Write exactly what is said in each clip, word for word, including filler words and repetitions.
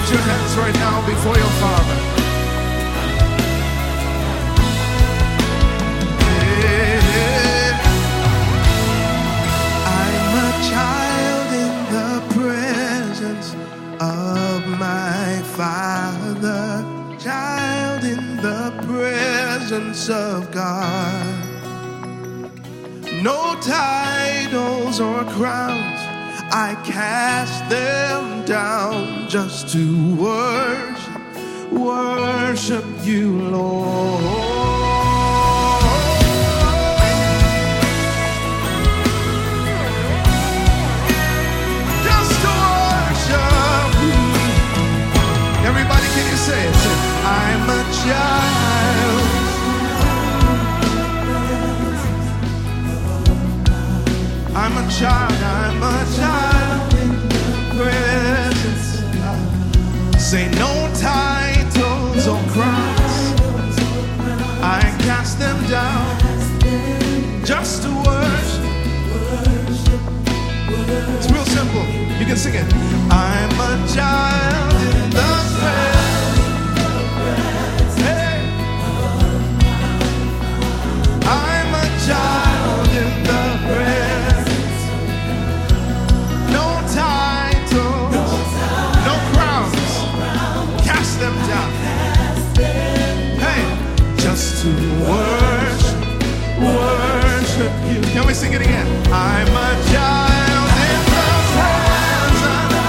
lift your hands right now before your Father. Yeah. I'm a child in the presence of my Father, child in the presence of God. No titles or crowns, I cast them down just to worship, worship you, Lord. Just to worship you. Everybody, can you say it? Say, I'm a child. I'm a child, I'm a child in the presence of God. Say no titles or crowns, I cast them down just to worship. It's real simple, you can sing it. I'm a child in the presence. Hey. I'm a child in the presence. To worship, worship you. Can we sing it again? I'm a child in the presence.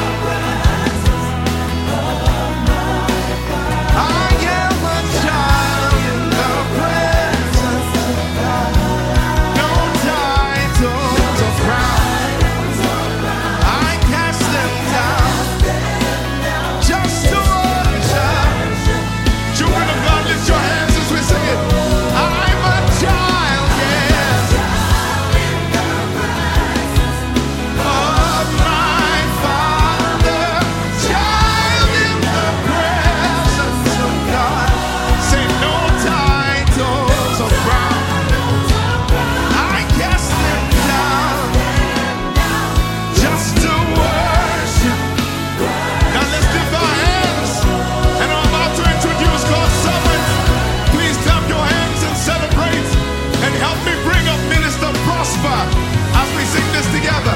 I am a child in the presence of God. No titles or crowns, I cast them down just to worship. Children of God, lift your hands. Sing it. I'm a child, yes, of my Father, child in the presence of God. Say no titles or crowns, I cast them down just to worship. Now let's lift our hands, and I'm about to introduce God's servant. Clap your hands and celebrate, and help me bring up Minister Prosper as we sing this together.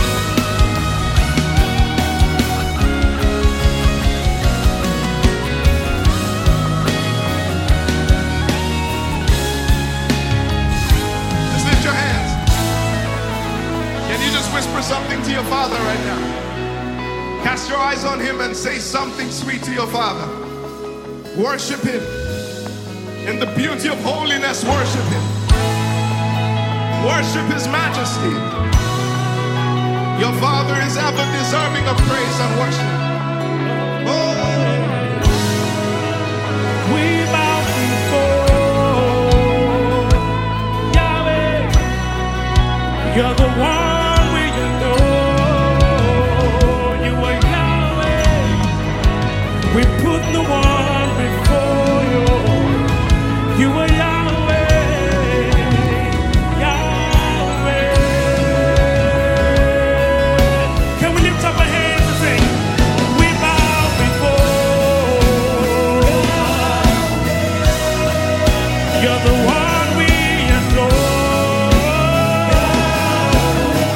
Just lift your hands. Can you just whisper something to your Father right now? Cast your eyes on Him and say something sweet to your Father. Worship Him. In the beauty of holiness, worship Him. Worship His majesty. Your Father is ever deserving of praise and worship. Oh. We bow before Yahweh. You're the one we adore. You are Yahweh. We put the one before you. You are Yahweh, Yahweh. Can we lift up our hands and sing? We bow before. You're the one we adore.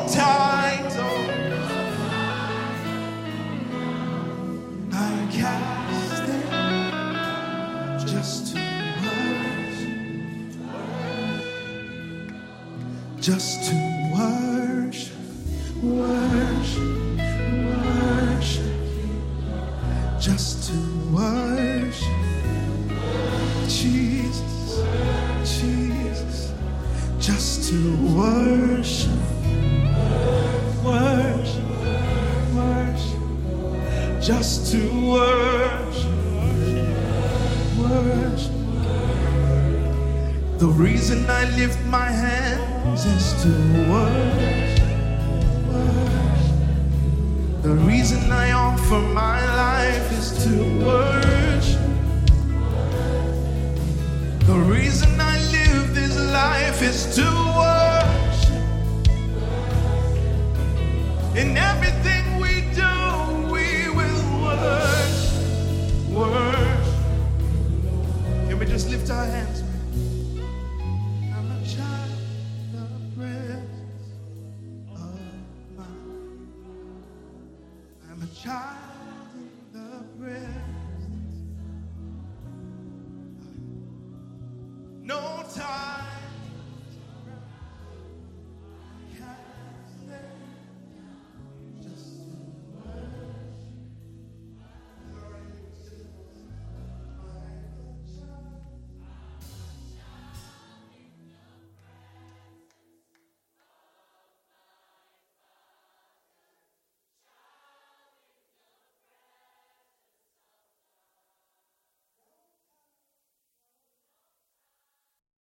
title. I cast them just to worship, just to worship, worship, worship, just to worship. Jesus, Jesus, just to worship, worship, worship, just to worship, worship. The reason I lift my hands is to worship, worship. The reason I offer my life is to worship. The reason I live this life is to worship. In everything we do, we will worship, worship. Can we just lift our hands?